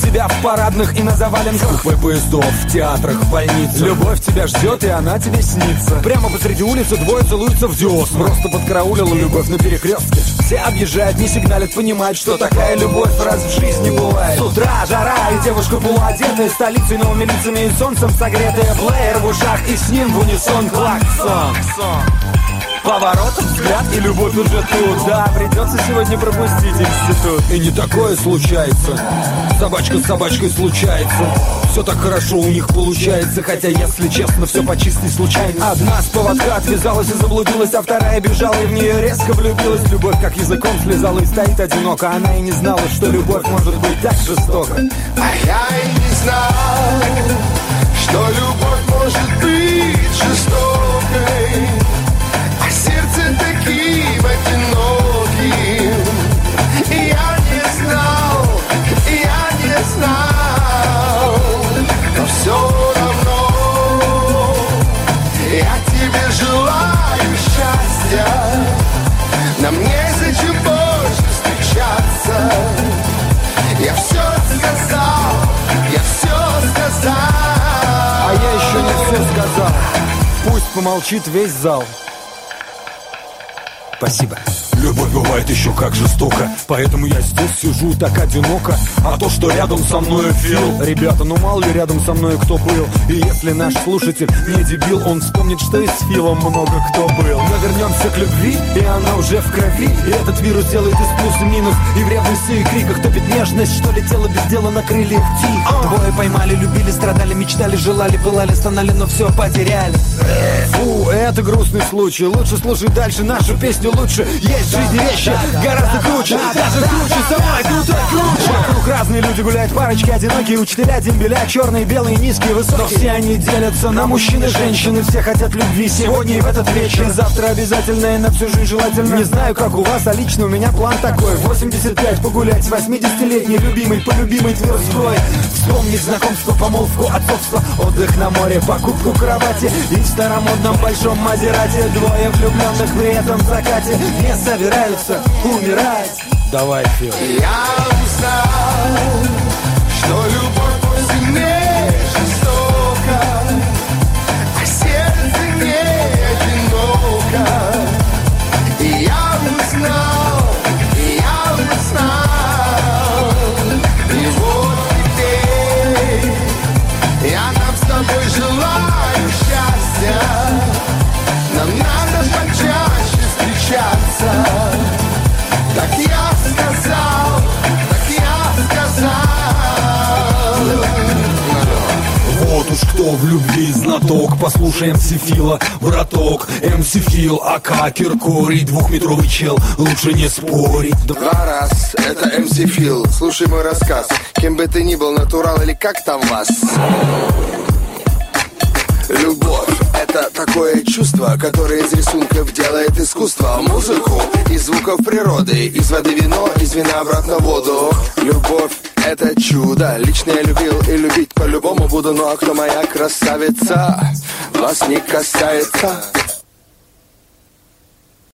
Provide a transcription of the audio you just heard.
тебя в парадных и на заваленках, в купе поездов, в театрах, в больницах. Любовь тебя ждет, и она тебе снится. Прямо посреди улицы двое целуются в десна. Просто подкараулила любовь на перекрестке. Все объезжают, не сигналят, понимают, что такая любовь раз в жизни бывает. С утра жара, и девушка полуодетая, столицей, новыми лицами и солнцем согретая. Плеер в ушах, и с ним в унисон клаксон. Поворот, взгляд, и любовь уже тут. Да, придется сегодня пропустить институт. И не такое случается. Собачка с собачкой случается. Все так хорошо у них получается. Хотя, если честно, все по чистой случайности. Одна с поводка отвязалась и заблудилась, а вторая бежала и в нее резко влюбилась. Любовь как языком слезала и стоит одиноко. Она и не знала, что любовь может быть так жестока. А я и не знал, что любовь может быть жестокой. А сердце таким одиноким. И я не знал, но все равно я тебе желаю счастья. Нам незачем больше встречаться. Я все сказал. А я еще не все сказал. Пусть помолчит весь зал. Спасибо. Любовь бывает еще как жестоко, поэтому я здесь сижу так одиноко. А то, что рядом со мной Фил. Ребята, ну мало ли рядом со мной кто был. И если наш слушатель не дебил, он вспомнит, что и с Филом много кто был. Но вернемся к любви, и она уже в крови. И этот вирус делает из плюс и минус. И в ревности и криках топит нежность, что летела без дела на крыльях тихо. Двое поймали, любили, страдали, мечтали, желали, пылали, стонали, но все потеряли. Фу, это грустный случай. Лучше слушай дальше нашу песню, лучше. Есть в жизни вещи гораздо круче, даже круче, самой крутой круче. Вокруг разные люди гуляют, парочки одинокие, учителя, дембеля, черные, белые, низкие, высокие. Но все они делятся на мужчин и женщин, и все хотят любви сегодня и в этот вечер. И завтра обязательно, и на всю жизнь желательно. Не знаю, как у вас, а лично у меня план такой: 85 погулять с 80-летней любимой, полюбимой Тверской. Вспомнить знакомство, помолвку, отцовство, отдых на море, покупку кровати. И в старомодном большом Мазерате двое влюбленных при этом закате не собираются умирать. Давай, Фил. Я узнал, что любовь сильнее жестока, а сердце не одиноко. И я узнал, и вот теперь я нам с тобой желаю счастья. Нам надо почаще встречаться. Так я сказал. Вот уж кто в любви знаток. Послушай МС Фила, браток. МС Фил, АК Киркорий, двухметровый чел, лучше не спорить. Два раз, это МС Фил. Слушай мой рассказ. Кем бы ты ни был, натурал или как там вас. Любовь — это такое чувство, которое из рисунков делает искусство. Музыку из звуков природы, из воды вино, из вина обратно в воду. Любовь — это чудо. Лично я любил и любить по-любому буду. Ну а кто моя красавица, вас не касается.